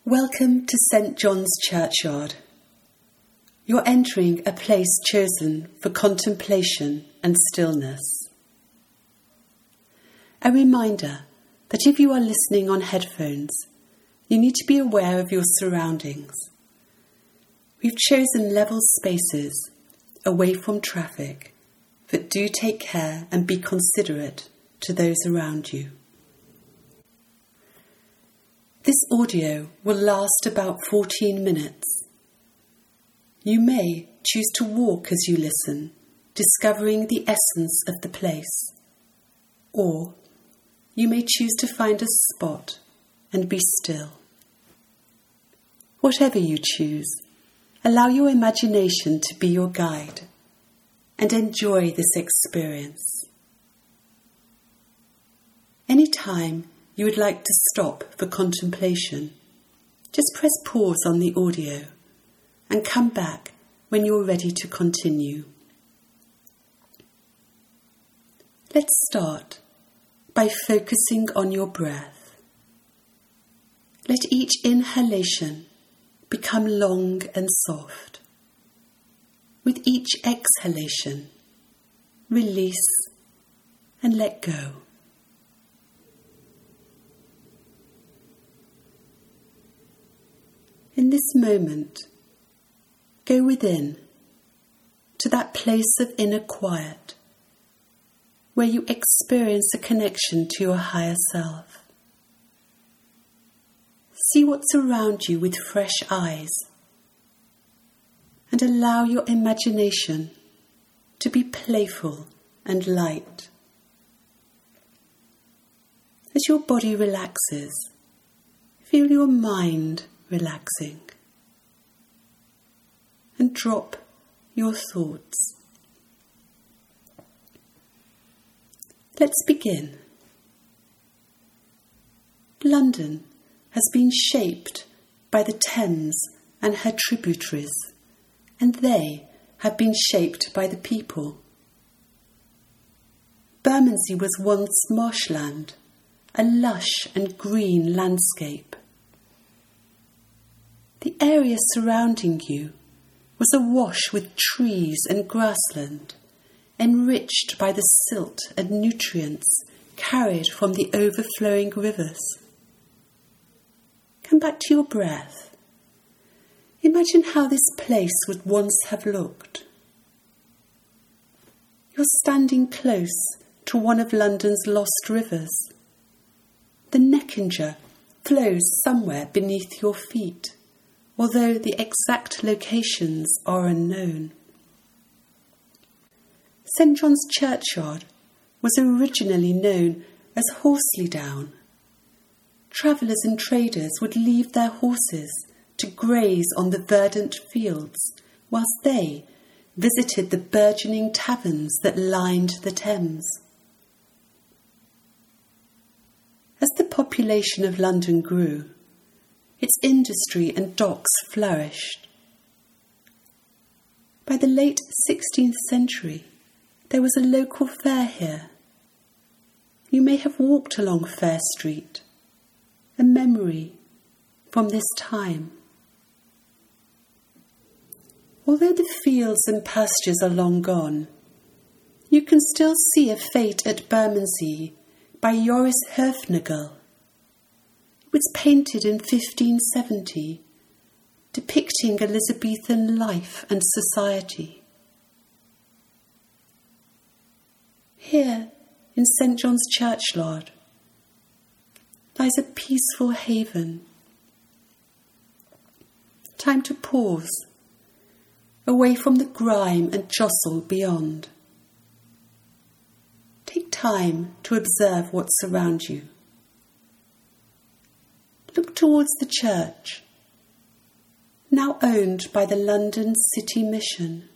Welcome to St. John's Churchyard. You're entering a place chosen for contemplation and stillness. A reminder that if you are listening on headphones, you need to be aware of your surroundings. We've chosen level spaces away from traffic, but do take care and be considerate to those around you. This audio will last about 14 minutes. You may choose to walk as you listen, discovering the essence of the place. Or you may choose to find a spot and be still. Whatever you choose, allow your imagination to be your guide and enjoy this experience. Anytime you would like to stop for contemplation, just press pause on the audio and come back when you're ready to continue. Let's start by focusing on your breath. Let each inhalation become long and soft. With each exhalation, release and let go. In this moment, go within to that place of inner quiet where you experience a connection to your higher self. See what's around you with fresh eyes and allow your imagination to be playful and light. As your body relaxes, feel your mind relaxing, and drop your thoughts. Let's begin. London has been shaped by the Thames and her tributaries, and they have been shaped by the people. Bermondsey was once marshland, a lush and green landscape. The area surrounding you was awash with trees and grassland, enriched by the silt and nutrients carried from the overflowing rivers. Come back to your breath. Imagine how this place would once have looked. You're standing close to one of London's lost rivers. The Neckinger flows somewhere beneath your feet, although the exact locations are unknown. St. John's Churchyard was originally known as Horsley Down. Travellers and traders would leave their horses to graze on the verdant fields, whilst they visited the burgeoning taverns that lined the Thames. As the population of London grew, its industry and docks flourished. By the late 16th century, there was a local fair here. You may have walked along Fair Street, a memory from this time. Although the fields and pastures are long gone, you can still see a Fete at Bermondsey by Joris Höfnagel. It was painted in 1570, depicting Elizabethan life and society. Here, in St. John's Churchyard, lies a peaceful haven. Time to pause, away from the grime and jostle beyond. Take time to observe what's around you. Look towards the church, now owned by the London City Mission.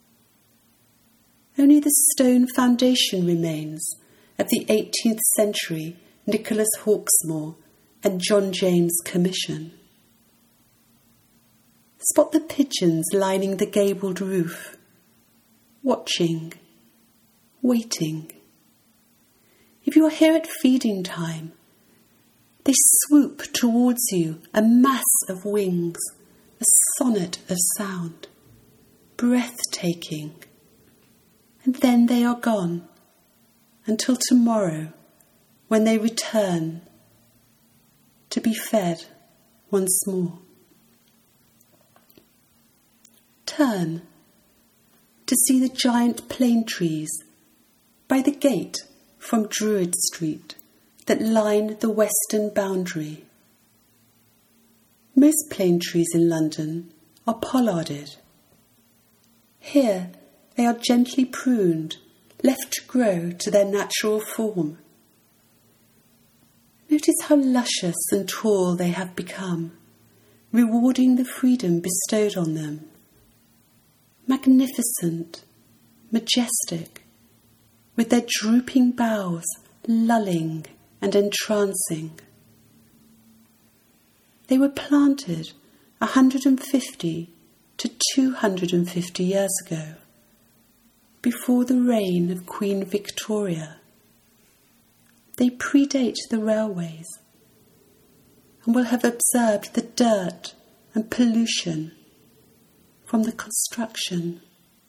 Only the stone foundation remains of the 18th century Nicholas Hawksmoor and John James Commission. Spot the pigeons lining the gabled roof, watching, waiting. If you are here at feeding time, They swoop towards you, a mass of wings, a sonnet of sound, breathtaking. And then they are gone, until tomorrow, when they return to be fed once more. Turn to see the giant plane trees by the gate from Druid Street that line the western boundary. Most plane trees in London are pollarded. Here they are gently pruned, left to grow to their natural form. Notice how luscious and tall they have become, rewarding the freedom bestowed on them. Magnificent, majestic, with their drooping boughs lulling and entrancing. They were planted 150 to 250 years ago, before the reign of Queen Victoria. They predate the railways and will have observed the dirt and pollution from the construction.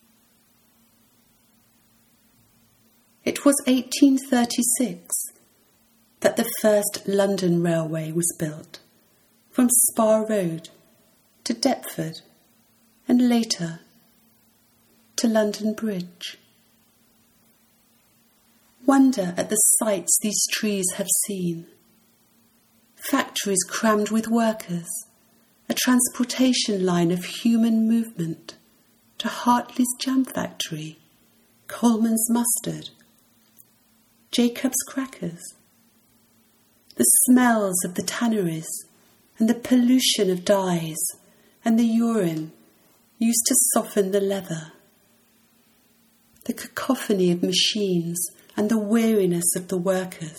It was 1836 that the first London railway was built, from Spa Road to Deptford and later to London Bridge. Wonder at the sights these trees have seen. Factories crammed with workers, a transportation line of human movement to Hartley's jam factory, Coleman's mustard, Jacob's crackers, the smells of the tanneries and the pollution of dyes and the urine used to soften the leather, the cacophony of machines and the weariness of the workers.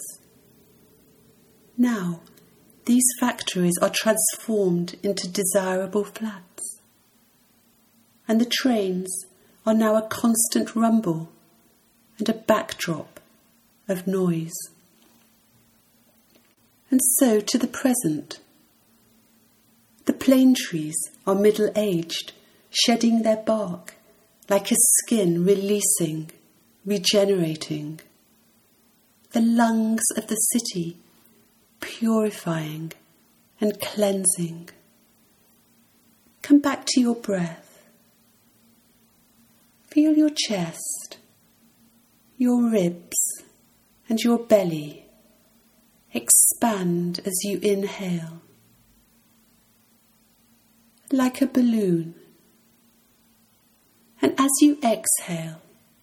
Now, these factories are transformed into desirable flats, and the trains are now a constant rumble and a backdrop of noise. And so to the present. The plane trees are middle-aged, shedding their bark like a skin releasing, regenerating. The lungs of the city purifying and cleansing. Come back to your breath. Feel your chest, your ribs and your belly expand as you inhale, like a balloon. And as you exhale,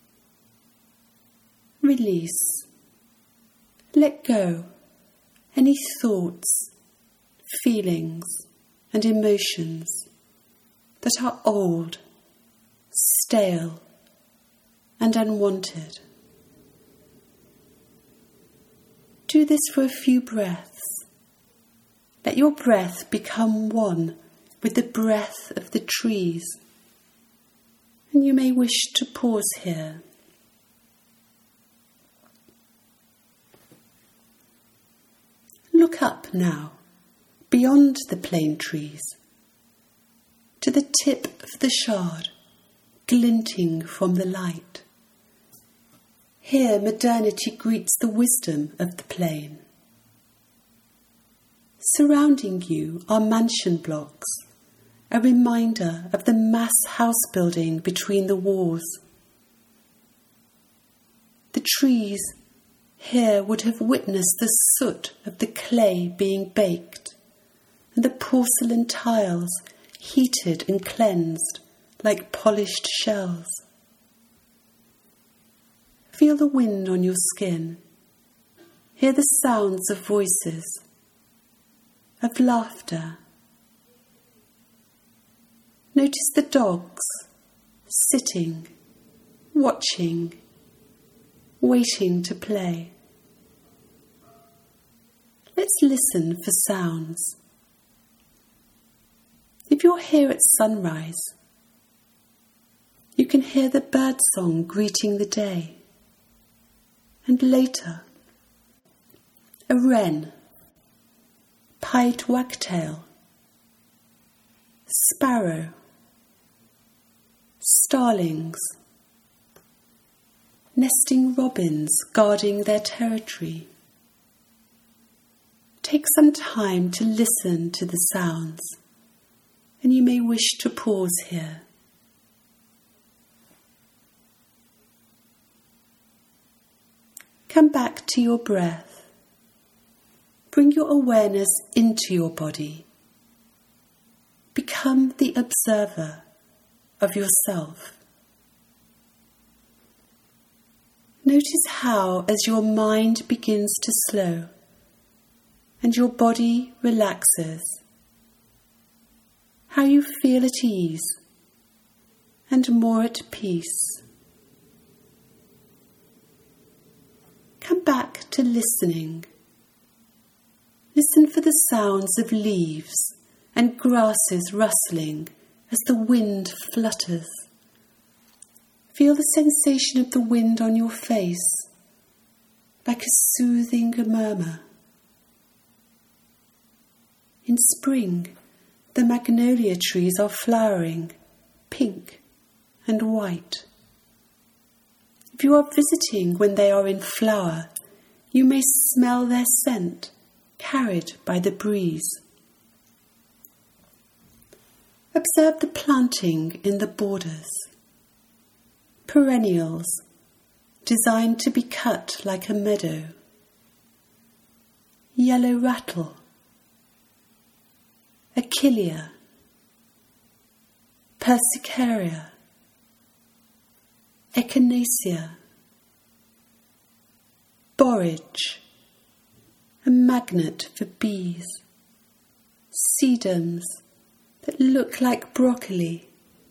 release, let go any thoughts, feelings and emotions that are old, stale and unwanted. Do this for a few breaths. Let your breath become one with the breath of the trees. And you may wish to pause here. Look up now, beyond the plane trees, to the tip of the Shard, glinting from the light. Here modernity greets the wisdom of the plain. Surrounding you are mansion blocks, a reminder of the mass house building between the walls. The trees here would have witnessed the soot of the clay being baked, and the porcelain tiles heated and cleansed like polished shells. Feel the wind on your skin. Hear the sounds of voices, of laughter. Notice the dogs sitting, watching, waiting to play. Let's listen for sounds. If you're here at sunrise, you can hear the birdsong greeting the day. And later, a wren pied wagtail, sparrow, starlings, nesting robins guarding their territory. Take some time to listen to the sounds, and you may wish to pause here. Come back to your breath. Bring your awareness into your body. Become the observer of yourself. Notice how, as your mind begins to slow and your body relaxes, how you feel at ease and more at peace. Come back to listening. Listen for the sounds of leaves and grasses rustling as the wind flutters. Feel the sensation of the wind on your face, like a soothing murmur. In spring, the magnolia trees are flowering, pink and white. If you are visiting when they are in flower, you may smell their scent carried by the breeze. Observe the planting in the borders. Perennials, designed to be cut like a meadow. Yellow rattle, Achillea, Persicaria, Echinacea, borage, a magnet for bees, sedums that look like broccoli,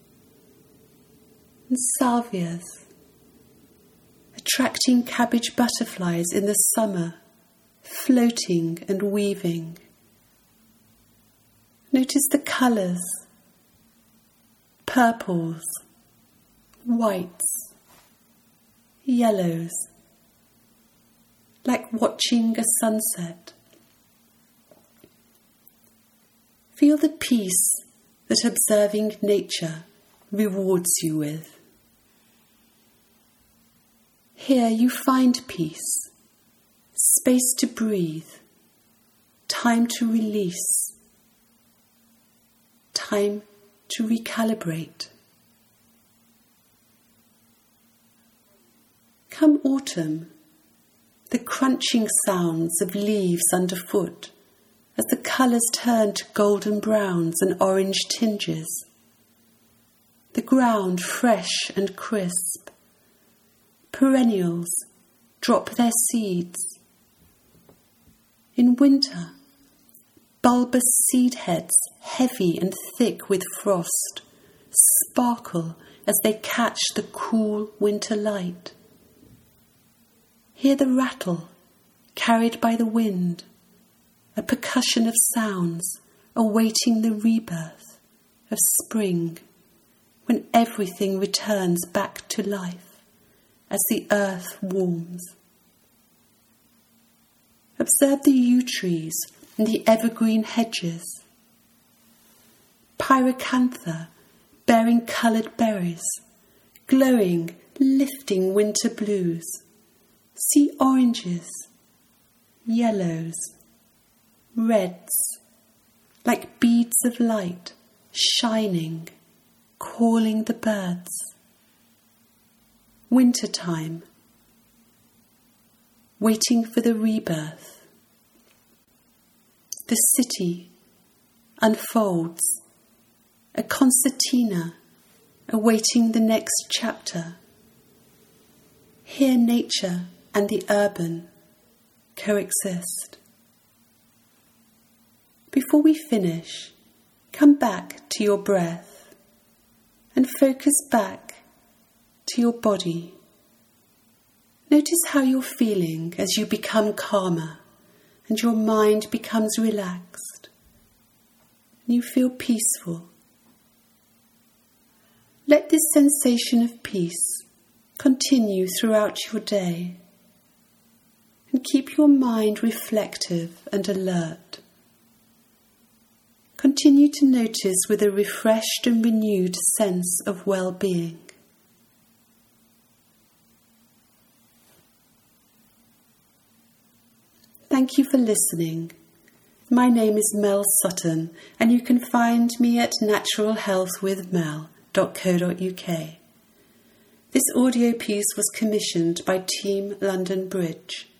and salvias, attracting cabbage butterflies in the summer, floating and weaving. Notice the colours, purples, whites, yellows, like watching a sunset. Feel the peace that observing nature rewards you with. Here you find peace, space to breathe, time to release, time to recalibrate. Come autumn, the crunching sounds of leaves underfoot as the colours turn to golden browns and orange tinges. The ground fresh and crisp. Perennials drop their seeds. In winter, bulbous seed heads, heavy and thick with frost, sparkle as they catch the cool winter light. Hear the rattle, carried by the wind, a percussion of sounds awaiting the rebirth of spring, when everything returns back to life as the earth warms. Observe the yew trees and the evergreen hedges. Pyracantha bearing coloured berries, glowing, lifting winter blues. See oranges, yellows, reds, like beads of light, shining, calling the birds. Wintertime, waiting for the rebirth. The city unfolds, a concertina awaiting the next chapter. Here nature and the urban coexist. Before we finish, come back to your breath and focus back to your body. Notice how you're feeling as you become calmer and your mind becomes relaxed and you feel peaceful. Let this sensation of peace continue throughout your day and keep your mind reflective and alert. continue to notice with a refreshed and renewed sense of well-being. Thank you for listening. My name is Mel Sutton, and you can find me at naturalhealthwithmel.co.uk. This audio piece was commissioned by Team London Bridge.